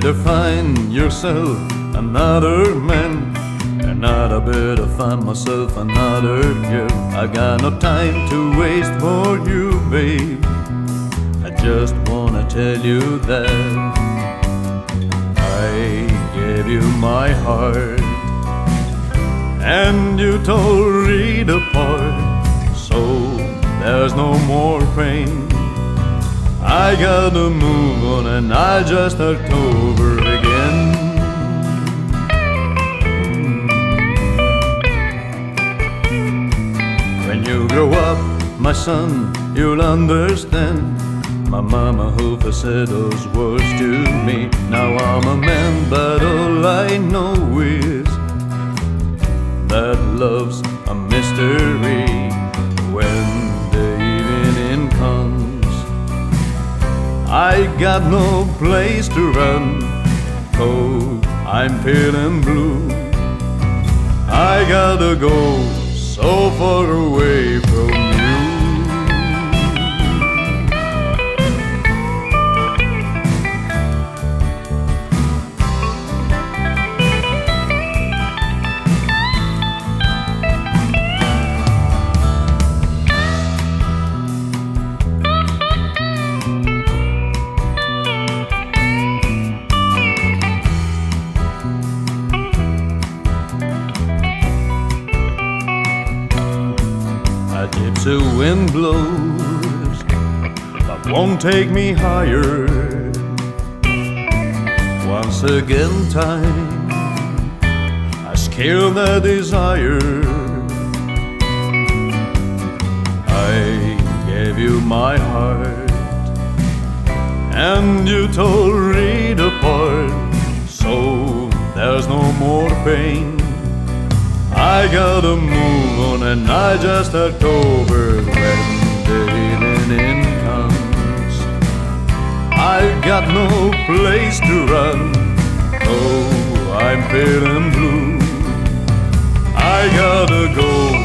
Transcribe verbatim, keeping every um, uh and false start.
better find yourself another man. And not a better find myself another girl. I got no time to waste for you, babe. I just wanna tell you that I gave you my heart, and you tore it apart. So there's no more pain. I gotta move on and I just start over again. When you grow up, my son, you'll understand. My mama who said those words to me. Now I'm a man, but all I know is that love's a mystery. When the evening comes, I got no place to run, 'cause I'm feeling blue. I gotta go so far away from you. The wind blows, but won't take me higher. Once again, time has killed the desire. I gave you my heart, and you tore it apart. So there's no more pain. I gotta move on and I just start over when the evening comes. I've got no place to run, oh, I'm feeling blue. I gotta go